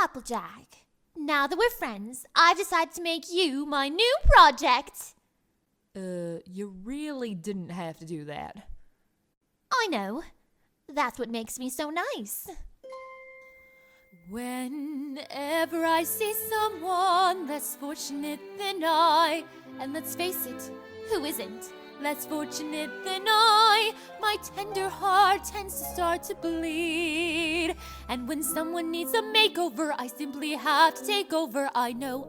Applejack, now that we're friends, I've decided to make you my new project. You really didn't have to do that. I know. That's what makes me so nice. Whenever I see someone less fortunate than I, And let's face it, who isn't? less fortunate than I, my tender heart tends to start to bleed. And when someone needs a makeover, I simply have to take over. I know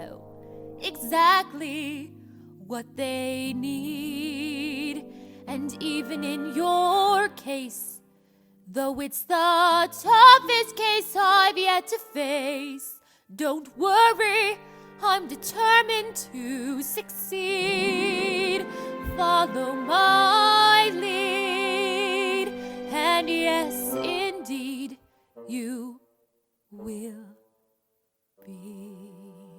exactly what they need. And even in your case, though it's the toughest case I've yet to face, don't worry, I'm determined to succeed. Follow my lead, and yes, indeed, you will be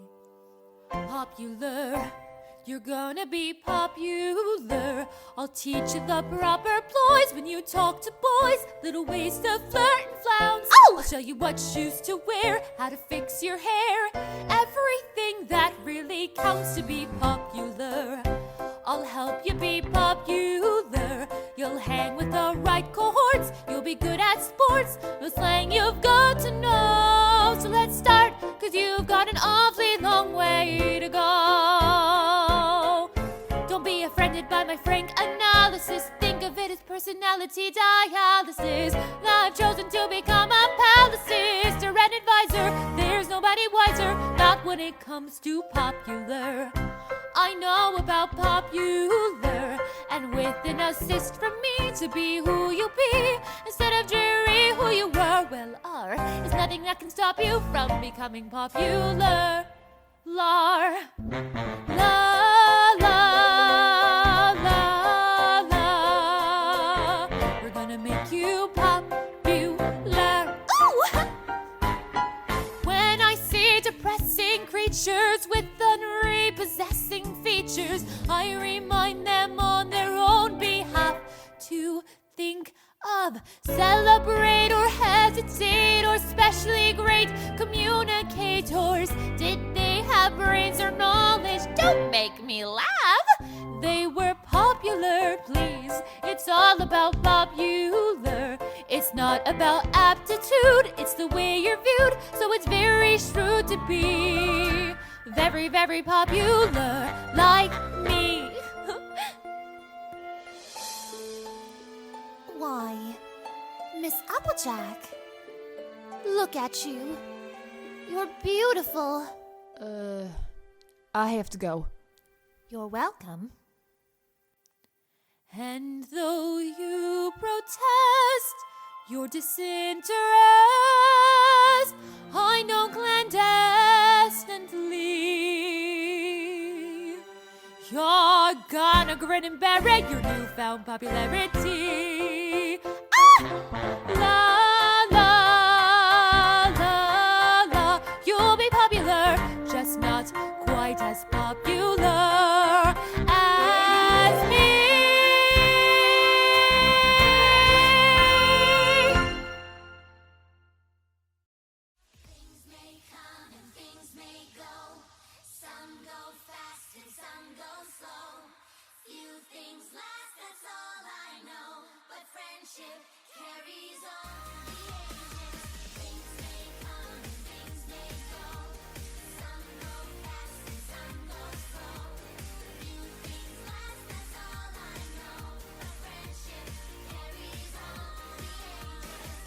popular. You're gonna be popular. I'll teach you the proper ploys when you talk to boys. Little ways to flirt and flounce. Oh! I'll show you what shoes to wear, how to fix your hair. Everything that really counts to be popular. I'll help you be popular. You'll hang with the right cohorts. You'll be good at sports. No slang you've got to know. So let's start, 'cause you've got an awfully long way to go. Don't be offended by my frank analysis. Think of it as personality dialysis. I've chosen to become a palissister and advisor. There's nobody wiser, not when it comes to popular. I know about popular, and with an assist from me to be who you be, instead of dreary who you were, well, are, is nothing that can stop you from becoming popular. Lar, la, la, la, la. We're gonna make you popular. Ooh! When I see depressing creatures with unrepossessing features, I remind them on their own behalf to think of, celebrate or hesitate, or specially great communicators. Did they have brains or knowledge? Don't make me laugh. They were popular, please. It's all about popular. It's not about aptitude, it's the way you're viewed. So it's very shrewd to be very, very popular like me. Why, Miss Applejack, look at you. You're beautiful. I have to go. You're welcome. And though you protest your disinterest, I know clandestinely you're gonna grin and bear it, your newfound popularity. La, la, la, la. You'll be popular, just not quite as popular